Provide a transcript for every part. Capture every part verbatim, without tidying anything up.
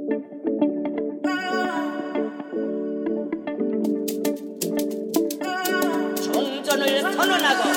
정전을 선언하고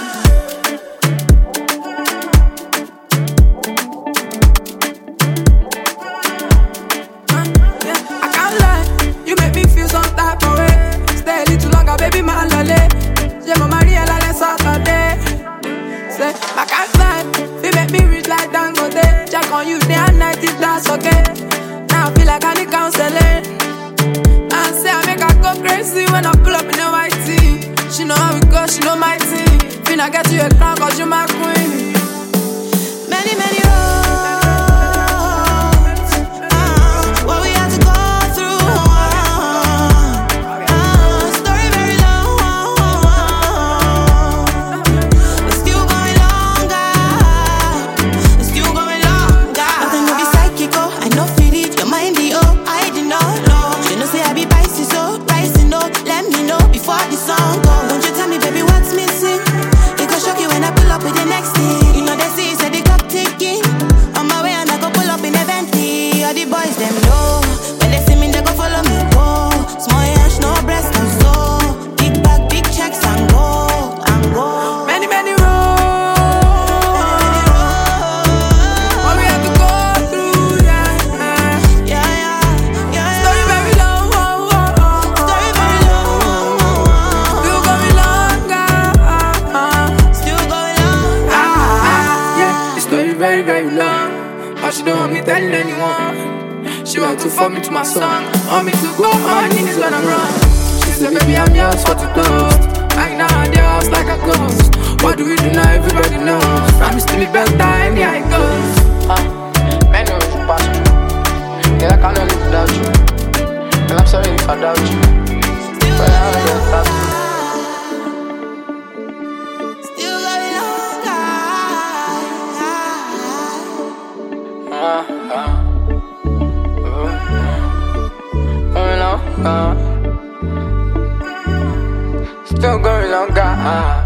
I can't lie, you make me rich like Dangote. Check on you day and night if that's okay. Now I feel like I need counseling. And say I make her go crazy when I pull up in the white tee. She know how it goes, she know my team. Finna get you a crown cause you my queen. Many, many very, very long, but she don't want me telling anyone. She want to fuck me to my song, want me to go on my knees when I'm wrong. She said, baby, I'm yours for to toast. Right now, I'm yours like a ghost. What do we do now? Everybody knows. Promise to be better, and yeah, it goes. Huh? Man, no, you pass me. Yeah, I cannot live without you. And I'm sorry if I doubt you. But I don't have to. Uh, uh, uh, uh, still going longer. Uh.